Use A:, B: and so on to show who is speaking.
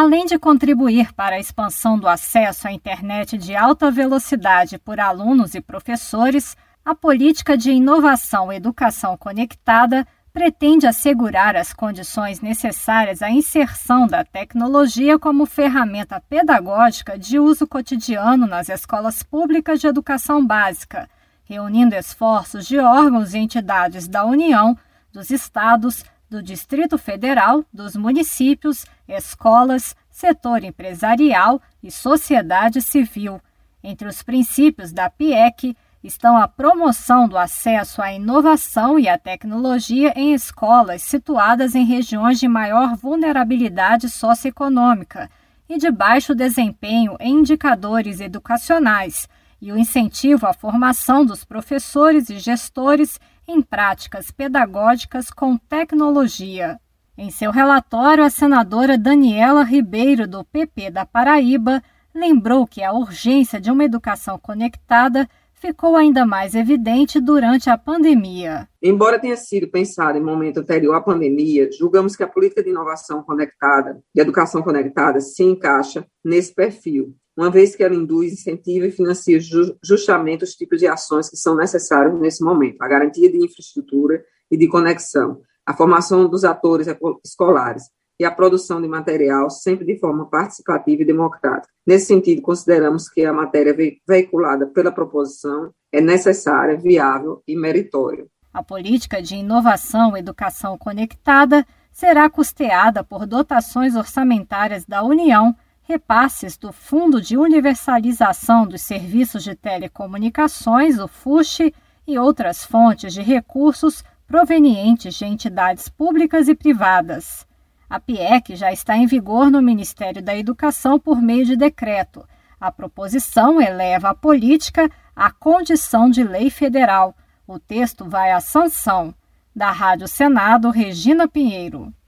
A: Além de contribuir para a expansão do acesso à internet de alta velocidade por alunos e professores, a política de inovação e educação conectada pretende assegurar as condições necessárias à inserção da tecnologia como ferramenta pedagógica de uso cotidiano nas escolas públicas de educação básica, reunindo esforços de órgãos e entidades da União, dos estados, do Distrito Federal, dos municípios, escolas, setor empresarial e sociedade civil. Entre os princípios da PIEC estão a promoção do acesso à inovação e à tecnologia em escolas situadas em regiões de maior vulnerabilidade socioeconômica e de baixo desempenho em indicadores educacionais, e o incentivo à formação dos professores e gestores em práticas pedagógicas com tecnologia. Em seu relatório, a senadora Daniela Ribeiro, do PP da Paraíba, lembrou que a urgência de uma educação conectada ficou ainda mais evidente durante a pandemia.
B: Embora tenha sido pensada em momento anterior à pandemia, julgamos que a política de inovação conectada, de educação conectada, se encaixa nesse perfil, uma vez que ela induz, incentiva e financia justamente os tipos de ações que são necessários nesse momento: a garantia de infraestrutura e de conexão, a formação dos atores escolares e a produção de material sempre de forma participativa e democrática. Nesse sentido, consideramos que a matéria veiculada pela proposição é necessária, viável e meritória.
A: A política de inovação e educação conectada será custeada por dotações orçamentárias da União, repasses do Fundo de Universalização dos Serviços de Telecomunicações, o FUSH, e outras fontes de recursos provenientes de entidades públicas e privadas. A PIEC já está em vigor no Ministério da Educação por meio de decreto. A proposição eleva a política à condição de lei federal. O texto vai à sanção. Da Rádio Senado, Regina Pinheiro.